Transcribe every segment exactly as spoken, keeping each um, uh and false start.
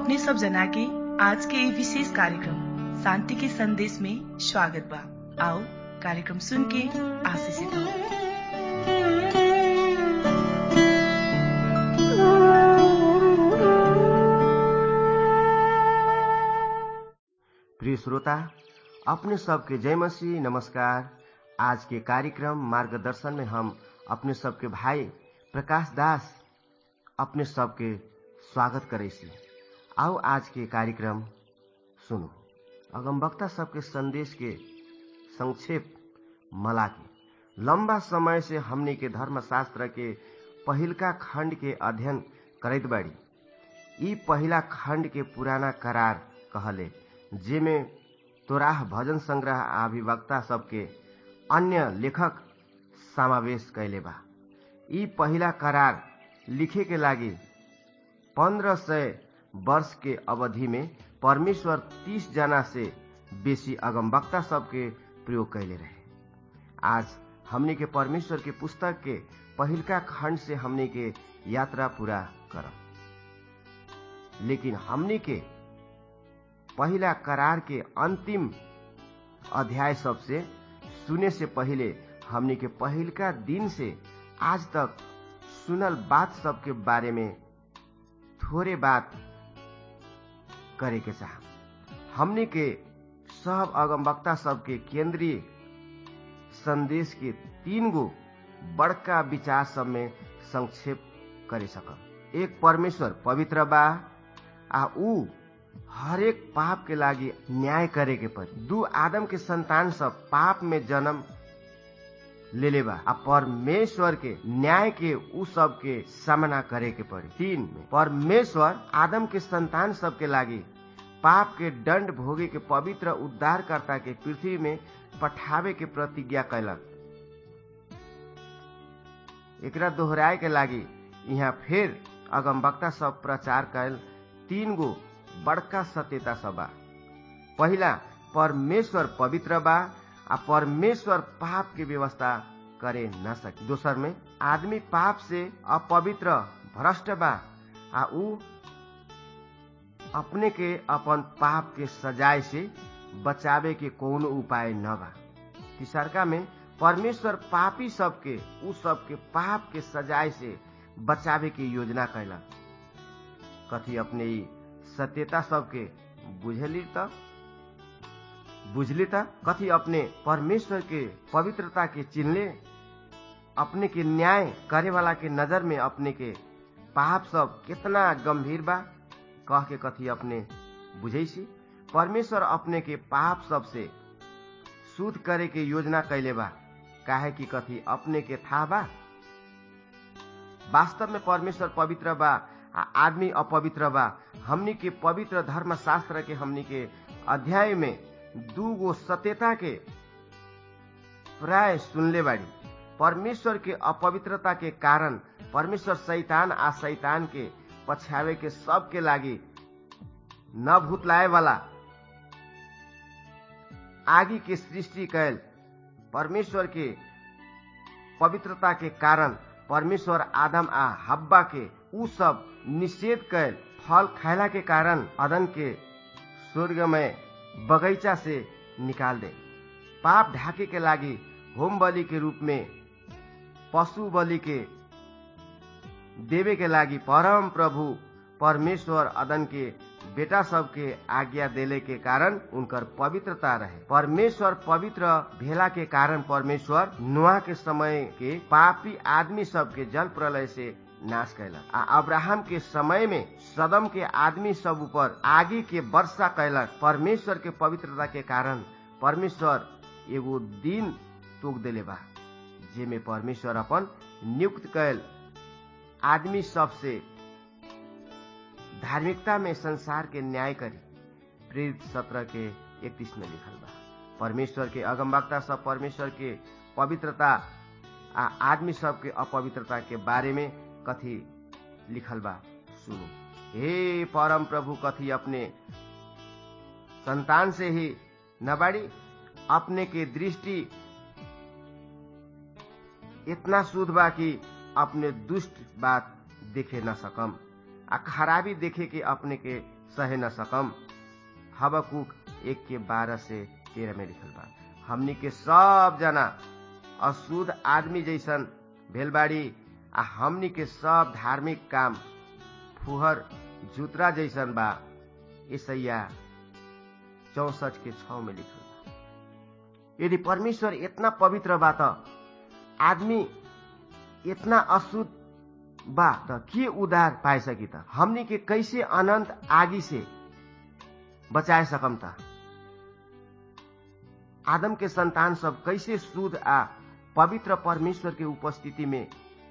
अपने सब जना के आज के ये विशेष कार्यक्रम शांति के संदेश में स्वागत बा। आओ कार्यक्रम सुन के आशीषित हो। प्रिय श्रोता, अपने सबके जय मसीह नमस्कार। आज के कार्यक्रम मार्गदर्शन में हम अपने सबके भाई प्रकाश दास अपने सबके स्वागत करे सी। आओ आज के कार्यक्रम सुनो। अगमवक्ता सबके संदेश के संक्षेप मलाकी। लंबा समय से हमने के धर्मशास्त्र के पहिलका खंड के अध्ययन करत बाड़ी। ई पहिला खंड के पुराना करार कहले, जेमे तोराह भजन संग्रह अभिवक्ता सबके अन्य लेखक समावेश कैले बा। ई पहिला करार लिखे के लागी पंद्रह सय वर्ष के अवधि में परमेश्वर तीस जना से बेसी अगमवक्ता सबके प्रयोग कैले रहे। आज हमने के परमेश्वर के पुस्तक के पहिलका खंड से हमने के यात्रा पूरा करब, लेकिन हमने के पहिला करार के अंतिम अध्याय सबसे सुने से पहले हमने के पहिलका दिन से आज तक सुनल बात सब के बारे में थोड़े बात करे के चाह। हमने के सब अगमवक्ता सब के केंद्रीय संदेश के तीन गो बड़का विचार सब में संक्षेप करे सकब। एक, परमेश्वर पवित्र बा आ ऊ हरेक पाप के लागी न्याय करे के पड़ी। दू, आदम के संतान सब पाप में जन्म लेले बा आ परमेश्वर के न्याय के ऊ सब के सामना करे के पड़ी। तीन में, परमेश्वर आदम के संतान सब के लागी पाप के दंड भोगे के पवित्र उद्धारकर्ता के पृथ्वी में पठावे के प्रतिज्ञा कैलक। एकरा दोहराए के लागी यहाँ फिर अगमवक्ता सब प्रचार कैल तीन गो बड़का सत्यता सब बा। पहिला, परमेश्वर पवित्र बा आ परमेश्वर पाप के व्यवस्था करे न सके। दोसर में, आदमी पाप से अपवित्र भ्रष्ट बा आ ऊ अपने के अपन पाप के सजाए से बचावे के कोनो उपाय न बा। तीसरका में, परमेश्वर पापी सबके ऊ सबके पाप के सजाए से बचावे के योजना कैलक। कथी अपने ई सत्यता सबके बुझली त बुझली त कथी अपने परमेश्वर के पवित्रता के चिन्हले? अपने के न्याय करे वाला के नजर में अपने के पाप सब कितना गंभीर बा कह के कथी अपने बुझैसी? परमेश्वर अपने के पाप सब से शुद्ध करे के योजना कैले बा, काहे कि कथी अपने के था बा? वास्तव में परमेश्वर पवित्र बा आ आदमी अपवित्र बा। हमनी के पवित्र धर्मशास्त्र के हमनी के अध्याय में दू गो सत्यता के प्राय सुनले बाड़ी। परमेश्वर के अपवित्रता के कारण परमेश्वर शैतान आ शैतान के पछावे के सब के लागी न भूतलाए वाला आगी के सृष्टि कैल। परमेश्वर के पवित्रता के कारण परमेश्वर आदम आ हब्बा के ऊ सब निषेध कैल फल खायला के कारण अदन के स्वर्ग में बगीचा से निकाल दे। पाप ढाके के लागी होम बलि के रूप में पशु बलि के देवे के लागी परम प्रभु परमेश्वर अदन के बेटा सब के आज्ञा देले के कारण उनकर पवित्रता रहे। परमेश्वर पवित्र भेला के कारण परमेश्वर नोआ के समय के पापी आदमी सब के जल प्रलय से नाश कैलक आ अब्राहम के समय में सदम के आदमी सब ऊपर आगी के वर्षा कैलक। परमेश्वर के पवित्रता के कारण परमेश्वर एगो दिन तोक देले बा, जेमे परमेश्वर अपन नियुक्त कैल आदमी सब से धार्मिकता में संसार के न्याय करी। प्रेरित सत्रह के इकतीस में लिखल बा। परमेश्वर के अगमवक्ता सब परमेश्वर के पवित्रता आ आदमी सब के अपवित्रता के बारे में कथी लिखल बा सुनो। हे परम प्रभु कथी अपने संतान से ही न बाड़ी? अपने के दृष्टि इतना शुद्ध बा कि अपने दुष्ट बात देखे न सकम आ खराबी देखे के अपने के सहे न सकम। हबकुक एक के बारह से तेरह में लिखल बा। हमनी के सब जना अशुद्ध आदमी जैसन भेलबाड़ी आ हमनी के सब धार्मिक काम फुहर जुतरा जैसन बा। ईसैया चौसठ के छ में लिखल बा। यदि परमेश्वर इतना पवित्र बा त आदमी इतना अशुद्ध बा त के उद्धार पाए सकी त? हमनी के कैसे अनंत आगी से बचाए सकम त? आदम के संतान सब कैसे शुद्ध आ पवित्र परमेश्वर के उपस्थिति में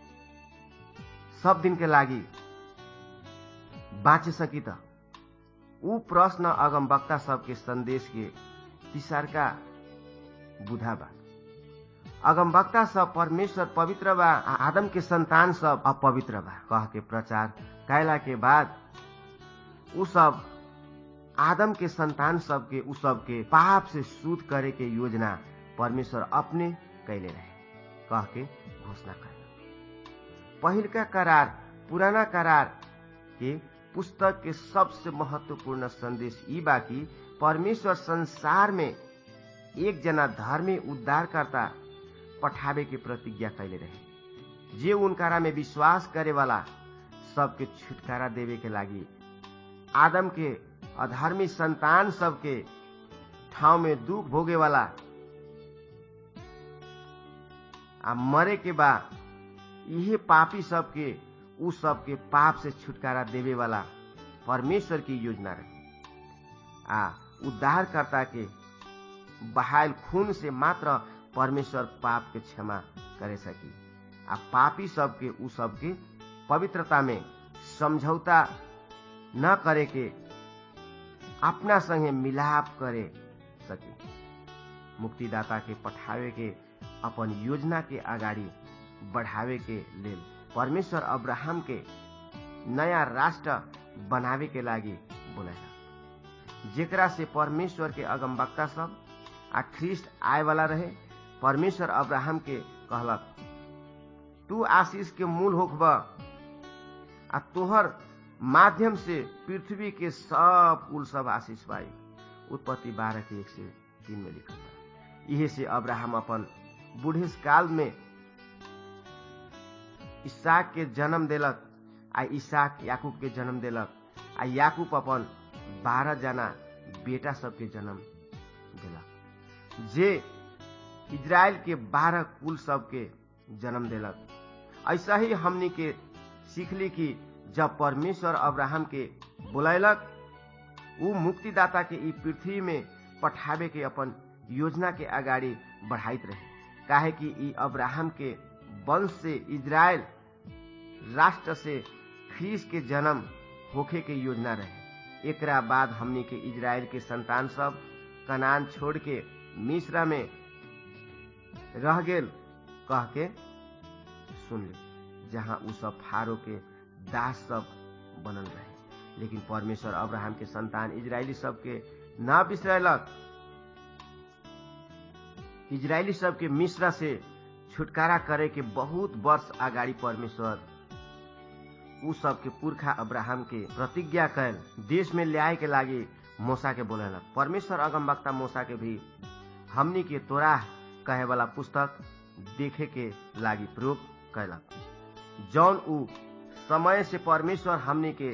सब दिन के लागी बाँचे सकी त? ऊ प्रश्न अगमवक्ता सबके संदेश के तिसारका बुधा बा। अगमवक्ता सब परमेश्वर पवित्र बा, आदम के संतान सब अपवित्र बा कह के प्रचार कैला के बाद ऊ सब आदम के संतान सब के ऊ सब के पाप से शुद्ध करे के योजना परमेश्वर अपने कैले रहे कह के घोषणा कर। पहिलका करार पुराना करार के पुस्तक के सबसे महत्वपूर्ण संदेश ई बा कि परमेश्वर संसार में एक जना धर्मी उद्धारकर्ता पठावे के प्रतिज्ञा कैले रहे, जे उनकारा में विश्वास करे वाला सबके छुटकारा देवे के लागी आदम के अधर्मी संतान सबके ठाव में दुख भोगे वाला आ मरे के बा। यही पापी सबके उ सबके पाप से छुटकारा देवे वाला परमेश्वर की योजना रहे। आ उद्धारकर्ता के बहायल खून से मात्र परमेश्वर पाप के क्षमा करे सकी। आ पापी सबके उ सबके पवित्रता में समझौता न करे के अपना संगे मिलाप करे सके। मुक्तिदाता के पठावे के अपन योजना के आगाड़ी बढ़ावे के लेल परमेश्वर अब्राहम के नया राष्ट्र बनावे के लागी बोलेला, जेकरा से परमेश्वर के अगमवक्ता सब आ ख्रिस्ट आए वाला रहे। परमेश्वर अब्राहम के कहलक, तू आशीष के मूल होखब आ तोहर माध्यम से पृथ्वी के सब कुल सब आशीष पाई। उत्पत्ति बारह के एक से तीन में लिखल बा। इहे से अब्राहम अपन बूढ़ेस काल में इसहाक के जन्म देलक, आ इसहाक याकूब के जन्म देलक, आ याकूब अपन बारह जना बेटा सबके जन्म देलक, जे इजराइल के बारह कुल सबके जन्म देलक। ऐसा ही हमनी के सीखली कि जब परमेश्वर अब्राहम के बुलैलक, ऊ मुक्तिदाता के ई पृथ्वी में पठावे के अपन योजना के आगाड़ी बढ़ाइत रहे। काहे कि ई अब्राहम के वंश से इजराइल राष्ट्र से ख्रीस के जन्म होखे के योजना रहे। एकरा बाद हमनी के इजराइल के संतान सब कनान छोड़ के मिस्र में रह गेल कह के सुनली, जहाँ ऊ सब फारो के दास सब बनल रहे। लेकिन परमेश्वर अब्राहम के संतान इजरायली सब के ना बिसरलक। इजरायली सब के मिस्र से छुटकारा करे के बहुत वर्ष आगाड़ी परमेश्वर ऊ सब के पुरखा अब्राहम के प्रतिज्ञा कैल देश में ल्याए के लागी मूसा के बोलेलक। परमेश्वर अगमवक्ता मूसा के भी हमनी के तोराह कहे वाला पुस्तक देखे के लागी प्रयोग कैलक, जौन ऊ समय से परमेश्वर हमनी के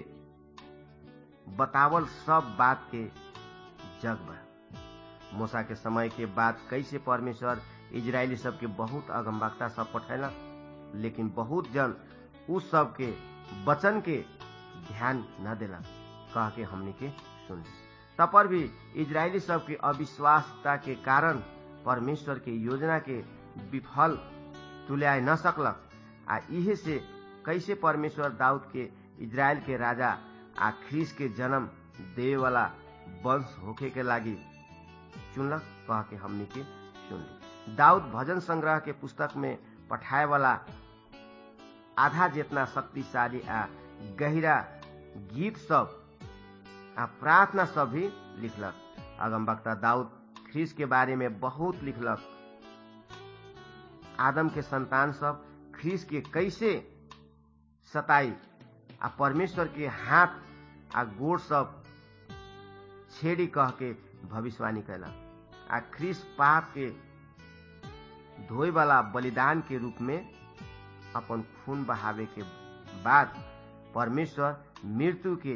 बतावल सब बात के जग बा। मूसा के समय के बाद कैसे परमेश्वर इजरायली सब के बहुत अगमवक्ता सब पठैलक, लेकिन बहुत जन उस सब के वचन के ध्यान न देलक कह के हमनी के सुनली। तब पर भी इजरायली सब के अविश्वासता के कारण परमेश्वर के योजना के विफल तुल्याए न सकलक। आ इहे से कैसे परमेश्वर दाऊद के इजराइल के राजा आ ख्रीस के जन्म देवे वाला वंश होखे के लागी चुनलक कह के हमनी के सुनली। दाऊद भजन संग्रह के पुस्तक में पठाए वाला आधा जितना शक्तिशाली आ गहिरा गीत सब आ प्रार्थना सब भी लिखलक। अगमवक्ता दाऊद ख्रीस के बारे में बहुत लिखलक। आदम के संतान सब ख्रीस के कैसे सताई आ परमेश्वर के हाथ आ गोड़ सब छेड़ी कह के भविष्यवाणी कैलक। आ ख्रीस पाप के धोए वाला बलिदान के रूप में अपन खून बहावे के बाद परमेश्वर मृत्यु के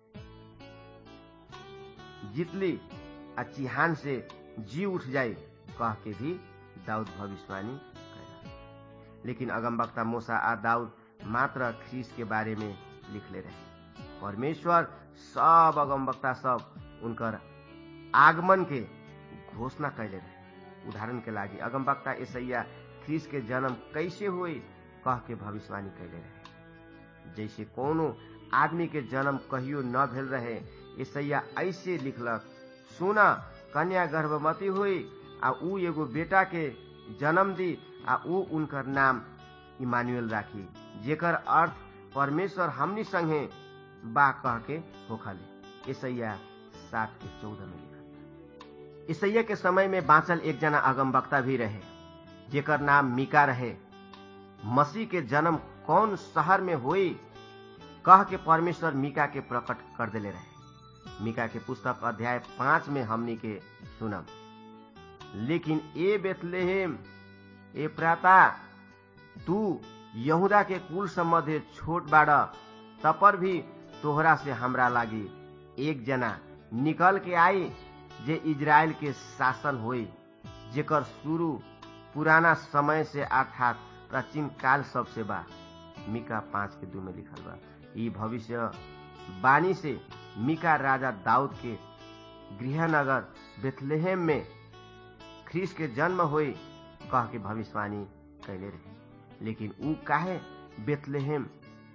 जीतली आ चिहान से जी उठ जाए कह के भी दाऊद भविष्यवाणी कैला। लेकिन अगमवक्ता मूसा आ दाऊद मात्र ख्रीस के बारे में लिखले रहे। परमेश्वर सब अगमवक्ता सब उनकर आगमन के घोषणा कैले रहे। उदाहरण के लागि अगमवक्ता यशायाह ख्रीस के जन्म कैसे हुई कह के भविष्यवाणी कैले रहे। जैसे कोनो आदमी के जन्म कहियो न भेल रहे, यशायाह ऐसे लिखलक, सुना कन्या गर्भवती हुई आ ऊ एगो बेटा के जन्म दी आ ऊ उनकर नाम इमानुएल राखी, जेकर अर्थ परमेश्वर हमनी संगे बा कह के होखले। यशायाह सात के चौदह में लिखल। यशायाह के समय में बाँचल एक जना अगमवक्ता भी रहे जेकर नाम मीका रहे। मसीह के जन्म कौन शहर में हुई कह के परमेश्वर मीका के प्रकट कर देले रहे। मीका के पुस्तक अध्याय पांच में हमनी के सुनम, लेकिन ए बेथलेहेम एफ्राता, तू यहूदा के कुल सम्बन्धे छोट बाड़ा, तपर भी तोहरा से हमरा लागी एक जना निकल के आई जे इजराइल के शासन होई, जेकर शुरू पुराना समय से अर्थात प्राचीन काल सबसे बा। मीका पांच के दू में लिखल बा। ई भविष्य बानी से मीका राजा दाऊद के गृहनगर बेथलेहेम में ख्रीस के जन्म होई कह के भविष्यवाणी कैले रहे। लेकिन ऊ काहे बेथलेहेम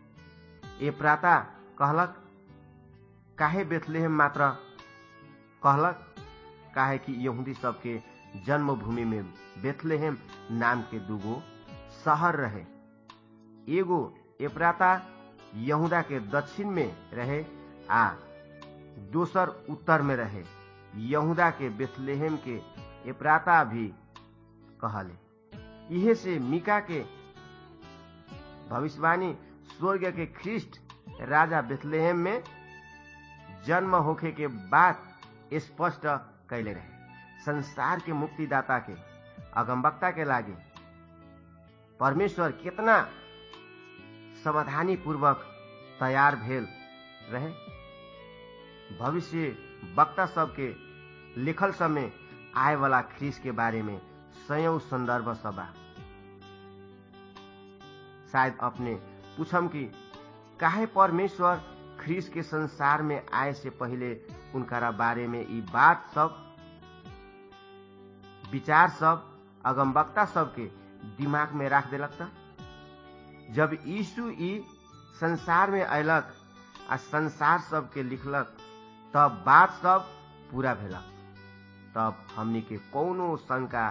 एफ्राता कहलक? काहे बेथलेहेम मात्र कहलक? काहे कि यहूदी सबके जन्मभूमि में बेथलेहेम नाम के दूगो शहर रहे। एगो एफ्राता यहूदा के दक्षिण में रहे आ दोसर उत्तर में रहे। यहूदा के बेथलेहेम के एफ्राता भी कहले। इहे से मीका के भविष्यवाणी स्वर्ग के ख्रीष्ट राजा बेथलेहेम में जन्म होखे के बाद स्पष्ट कैले रहे। संसार के मुक्तिदाता के अगमवक्ता के लागे परमेश्वर कितना समाधानी पूर्वक तैयार भेल रहे। भविष्य वक्ता सबके लिखल समय आए वाला ख्रीस के बारे में सयौं संदर्भ सबा। शायद अपने पूछम कि काहे परमेश्वर ख्रीस के संसार में आए से पहले उनका बारे में ई बात सब विचार सब अगमवक्ता सबके दिमाग में राख देलक त? जब यीशु ई संसार में अयलक आ संसार सबके लिखलक तब बात सब पूरा भेलक। तब हमनी के कौनो शंका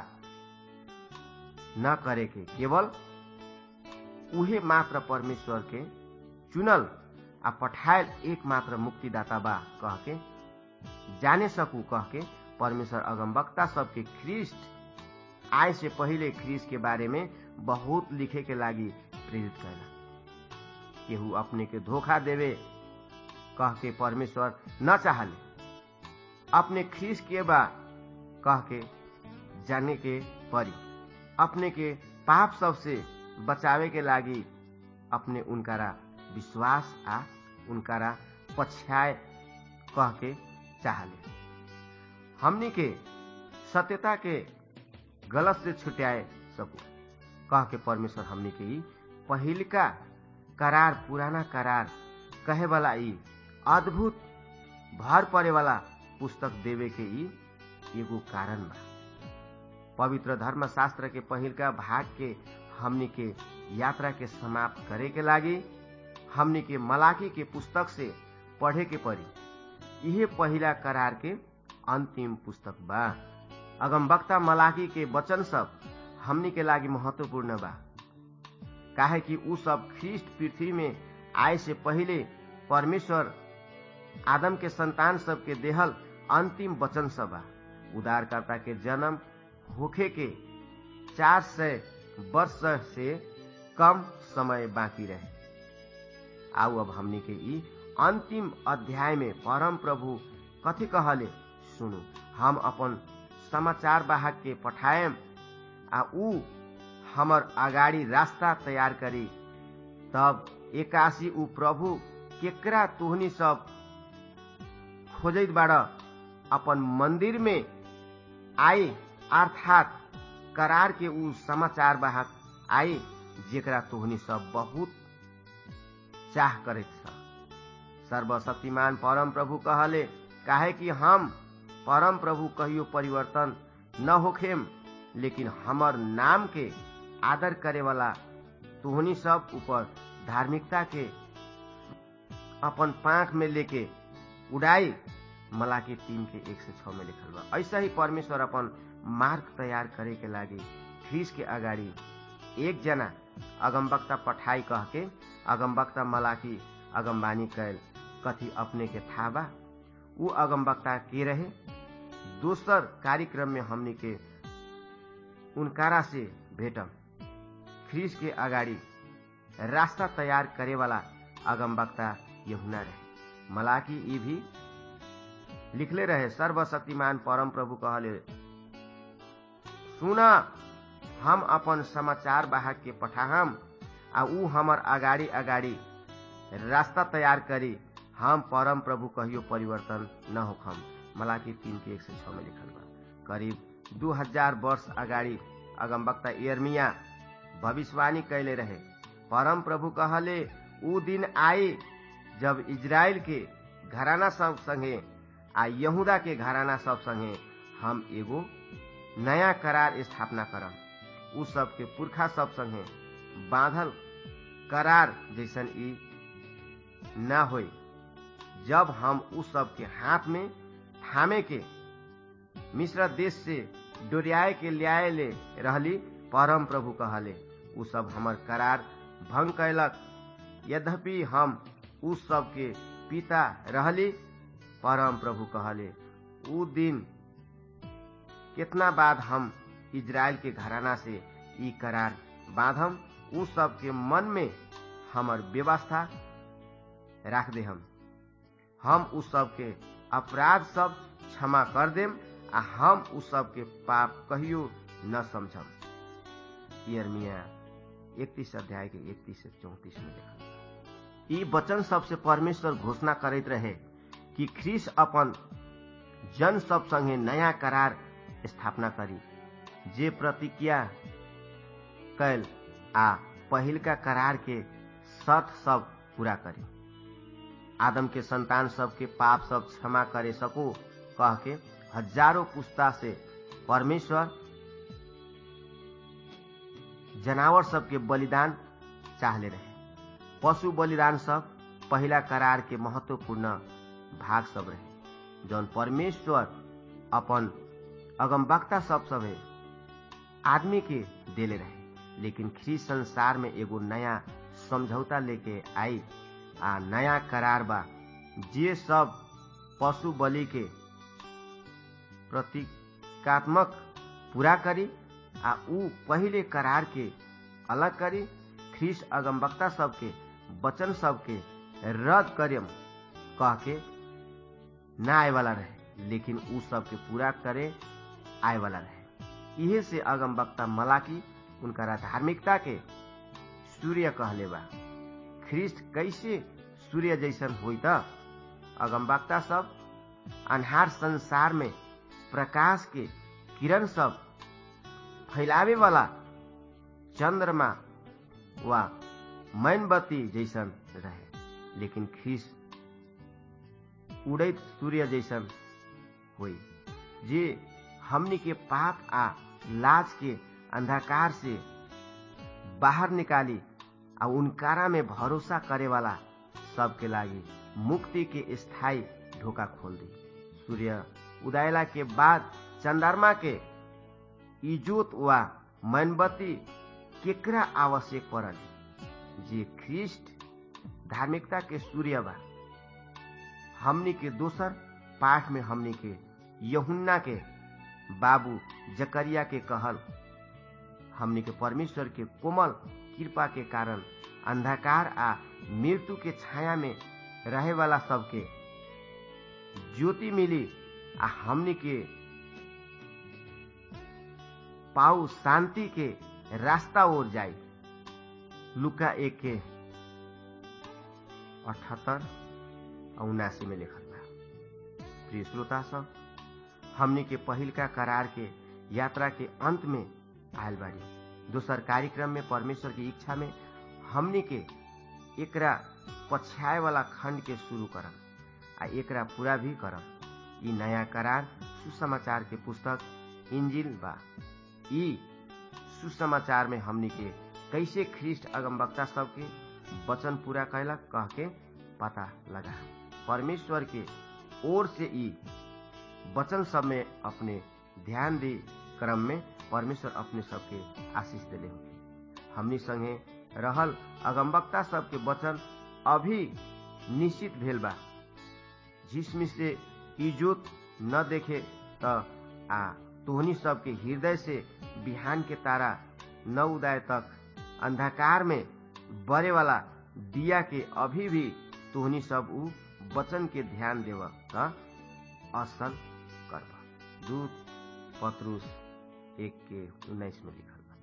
न करे के केवल उहे मात्र परमेश्वर के चुनल आ पठायल एकमात्र मुक्तिदाता बा कह के जाने सकू कह के परमेश्वर अगमवक्ता सबके ख्रीष्ट आए से पहले ख्रीस के बारे में बहुत लिखे के लागी प्रेरित कैला। केहू अपने के धोखा देवे कह के परमेश्वर न चाहले। अपने ख्रीस के बा कह के जाने के परी। अपने के पाप सब से बचावे के लागी अपने उनकारा विश्वास आ उनकारा पछाए कह के चाहले। हमनी के सत्यता के गलत से छुटाए सकू कह के परमेश्वर हमनी के ई पहिलका करार पुराना करार कहे वाला ई अद्भुत भर पड़े वाला पुस्तक देवे के ई एगो कारण बा। पवित्र धर्मशास्त्र के पहिलका भाग के हमनी के यात्रा के समाप्त करे के लागी हमनी के मलाकी के पुस्तक से पढ़े के पड़ी। यह पहिला करार के अंतिम पुस्तक बा। अगमवक्ता मलाकी के वचन सब हमनी के लागी महत्वपूर्ण बा, काहे कि उ सब ख्रीष्ट पृथ्वी में आए से पहले परमेश्वर आदम के संतान सब के देहल अंतिम वचन सब बा। उद्धारकर्ता के जन्म होखे के चार सौ वर्ष से कम समय बाकी रहे। आओ अब हमनी के ई अंतिम अध्याय में परम प्रभु कथी कहले सुनु, हम अपन समाचार वाहक के पठाएम आ ऊ हमर अगाड़ी रास्ता तैयार करी। तब एकासी ऊ प्रभु केकरा तुहनी सब खोजैत बाड़ अपन मंदिर में आए, अर्थात करार के ऊ समाचार वाहक आए जेकरा तुहनी सब बहुत चाह करैत छ। सर्वशक्तिमान परम प्रभु कहले, काहे कि हम परम प्रभु कहियो परिवर्तन न होखेम, लेकिन हमर नाम के आदर करे वाला तुहनी सब ऊपर धार्मिकता के अपन पांख में लेके उड़ाई। मलाकी तीन के एक से छह में लिखल बा। ऐसा ही परमेश्वर अपन मार्ग तैयार करे के लागी ख्रीस के अगाड़ी एक जना अगमवक्ता पठाई कह के अगमवक्ता मलाकी अगमबानी कैल। कथी अपने के था बा ऊ अगमवक्ता के रहे। दोसर कार्यक्रम में हमनी के उनकारा से भेटम। ख्रीस के अगाड़ी रास्ता तैयार करे वाला अगमवक्ता यूहन्ना रहे। मलाकी ई भी लिखले रहे, सर्वशक्तिमान परम प्रभु कहले, सुना, हम अपन समाचार वाहक के पठाहम आ ऊ हमर अगाड़ी अगाड़ी रास्ता तैयार करी। हम परम प्रभु कहियो परिवर्तन न होखम। मलाकी तीन के एक से छह में लिखल बा। करीब दू हजार वर्ष अगाड़ी अगमवक्ता यिर्मयाह भविष्यवाणी कैले रहे। परम प्रभु कहले, ऊ दिन आई जब इजराइल के घराना सब संगे आ यहूदा के घराना सब संगे हम एगो नया करार स्थापना करम। ऊ सब के पुरखा सब संगे बांधल करार जैसन ई न होई, जब हम ऊ सब के हाथ में थामे के मिस्र देश से डोरियाए के ल्याए ले रहली। परम प्रभु कहले, ऊ सब हमर करार भंग कैलक, यद्यपि हम ऊ सब के पिता रहली। परम प्रभु कहले, ऊ दिन कितना बाद हम इजराइल के घराना से ई करार बांधम, ऊ सब के मन में हमर व्यवस्था राख दे। हम हम ऊ सब के अपराध सब क्षमा कर देम आ हम ऊ सब के पाप कहियो न समझम। यिर्मयाह इकतीस अध्याय के इकतीस से चौंतीस में लिखल। ई वचन सबसे परमेश्वर घोषणा करैत रहे कि ख्रीस अपन जन सब संगे नया करार स्थापना करी, जे प्रतिज्ञा कैल आ पहिलका करार के शर्त सब पूरा करी। आदम के संतान सब के पाप सब क्षमा करे सको कह के हजारों पुस्ता से परमेश्वर जनावर सब के बलिदान चाहले रहे। पशु बलिदान सब पहला करार के महत्वपूर्ण भाग सब रहे, जौन परमेश्वर अपन अगमवक्ता सब सभे आदमी के देले रहे। लेकिन ख्रीस संसार में एगो नया समझौता लेके आई आ नया करार बा, जे सब पशु बलि के प्रतीकात्मक पूरा करी आ ऊ पहले करार के अलग करी। ख्रीस अगमवक्ता सब के वचन सब के रद्द करेम कह के न आए वाला रहे, लेकिन ऊ सब के पूरा करे आए वाला रहे। इहे से अगमवक्ता मलाकी उनका धार्मिकता के सूर्य कहले बा। ख्रीस्ट कैसे सूर्य जैसन होई त? अगमवक्ता सब अन्हार संसार में प्रकाश के किरण सब फैलावे वाला चंद्रमा वा मोमबत्ती जैसन रहे, लेकिन ख्रीस उड़ैत सूर्य जैसन होई, जे हमनी के पाप आ लाज के अंधकार से बाहर निकाली आ उनकारा में भरोसा करे वाला सबके लागी मुक्ति के स्थायी ढोका खोल दी। सूर्य उदयला के बाद चंद्रमा के इजोत वा मोमबत्ती केकरा आवश्यक पड़ल, जे ख्रीस्ट धार्मिकता के सूर्य बा। हमनी के दोसर पाठ में हमनी के यूहन्ना के बाबू जकरिया के कहल, हमनी के परमेश्वर के कोमल कृपा के कारण अंधकार आ मृत्यु के छाया में रहे वाला सबके ज्योति मिली आ हमनी के पाऊ शांति के रास्ता ओर जाई। लुका एक के अठहत्तर उनासी में लिखल बा। प्रिय श्रोता सब, हमनी के पहिल का करार के यात्रा के अंत में आयल बाड़ी। दोसर कार्यक्रम में परमेश्वर की इच्छा में हमनी के एकरा पछाए वाला खंड के शुरू करब आ एकरा पूरा भी करब। ई नया करार सुसमाचार के पुस्तक इंजिल बा। ई सुसमाचार में हमनी के कैसे ख्रिस्ट अगमवक्ता सब के वचन पूरा कैलक कह के पता लगा। परमेश्वर के ओर से ई वचन सब में अपने ध्यान दी क्रम में परमेश्वर अपने सबके आशीष दिले होगी। हमनी संगे रहल अगमवक्ता सब के वचन अभी निश्चित भेल बा। जिसमें से इजोत न देखे त आ तोहनी सबके हृदय से बिहान के तारा न उदय तक अंधकार में बड़े वाला दिया के अभी भी तोहनी सब उ वचन के ध्यान देव त असल करब। दूत पत्रुस एक के उन्नीस में लिखल बा।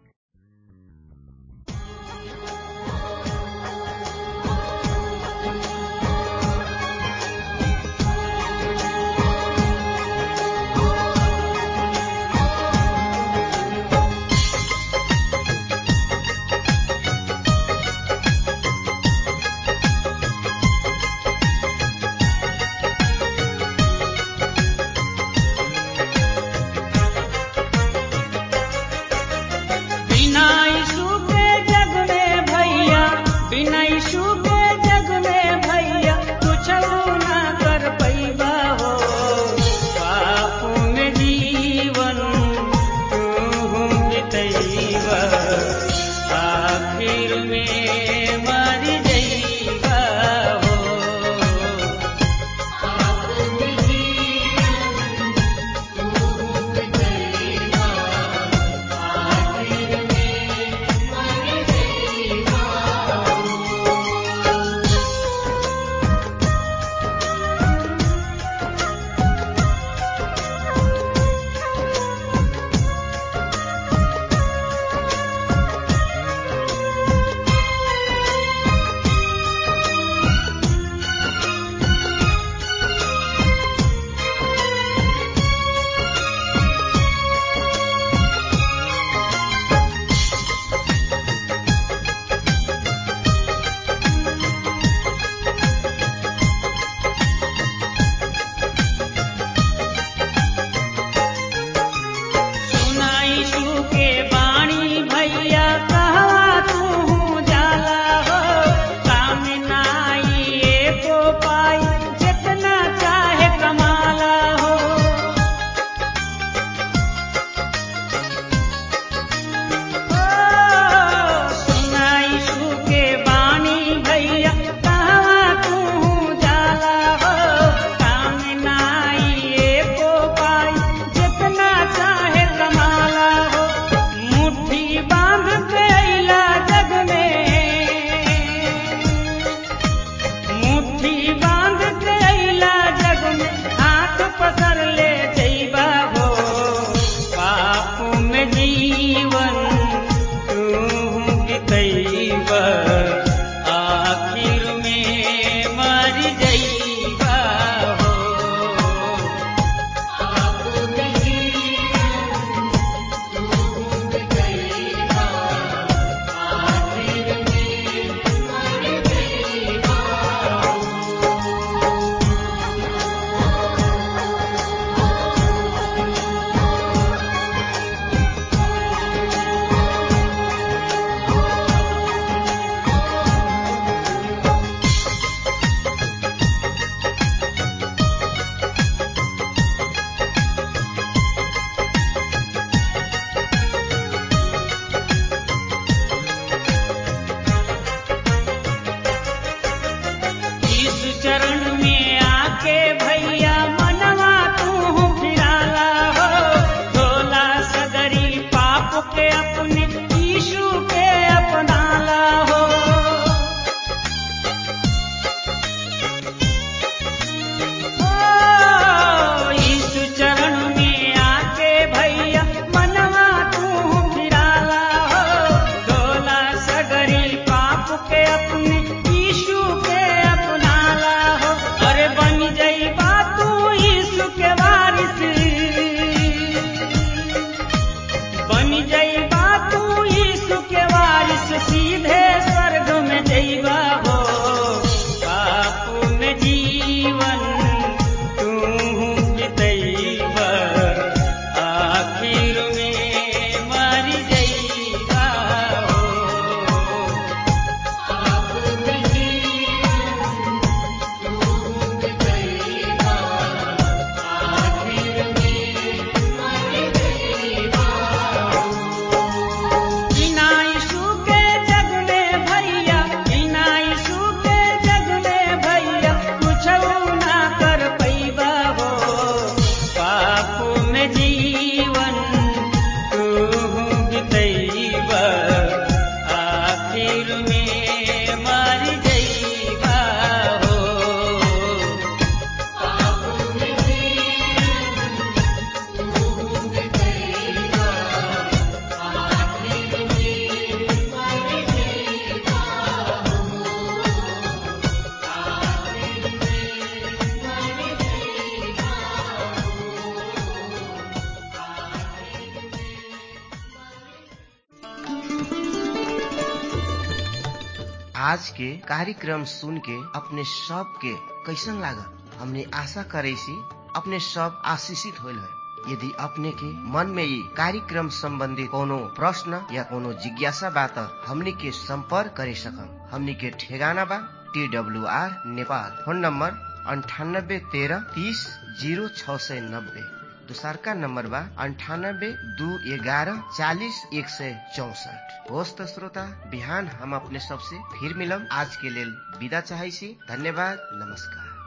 आज के कार्यक्रम सुन के अपने सब के कैसन लागल? हमने आशा करे सी अपने सब आशीषित होल है। यदि अपने के मन में ये कार्यक्रम संबंधी कोनो प्रश्न या कोनो जिज्ञासा बा त हमनी के संपर्क करे सकम। हमनी के ठेगाना बा T W R Nepal. Phone number अंठानब्बे तेरह तीस जीरो छ सौ नब्बे। दूसरका नंबर बा अंठानब्बे दो ग्यारह चालीस एक सौ चौसठ। होस्त श्रोता, बिहान हम अपने सबसे फिर मिलम। आज के लेल विदा चाहै छी। धन्यवाद, नमस्कार।